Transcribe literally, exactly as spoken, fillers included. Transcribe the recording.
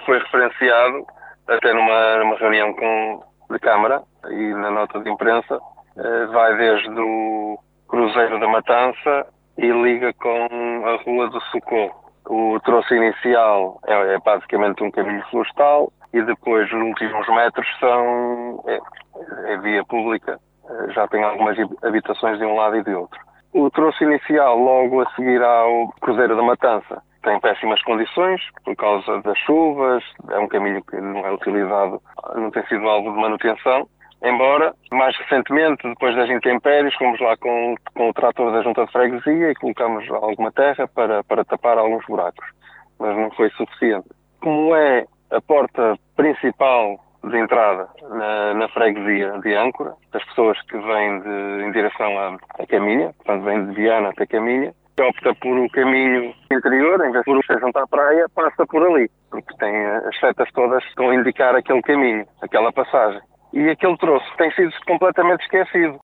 foi referenciado até numa, numa reunião com, de Câmara e na nota de imprensa, eh, vai desde o Cruzeiro da Matança e liga com a Rua do Socorro. O troço inicial é, é basicamente um caminho florestal e depois os últimos metros são é, é via pública, já tem algumas habitações de um lado e de outro. O troço inicial, logo a seguir ao Cruzeiro da Matança, tem péssimas condições por causa das chuvas, é um caminho que não é utilizado, não tem sido alvo de manutenção. Embora, mais recentemente, depois das intempéries, fomos lá com, com o trator da Junta de Freguesia e colocamos alguma terra para, para tapar alguns buracos, mas não foi suficiente. Como é a porta principal de entrada na, na freguesia de Âncora, as pessoas que vêm de, em direção à, à Caminha, portanto vêm de Viana até Caminha, que opta por o caminho interior, em vez de por junto à praia, passa por ali, porque tem as setas todas que estão a indicar aquele caminho, aquela passagem. E aquele troço tem sido completamente esquecido.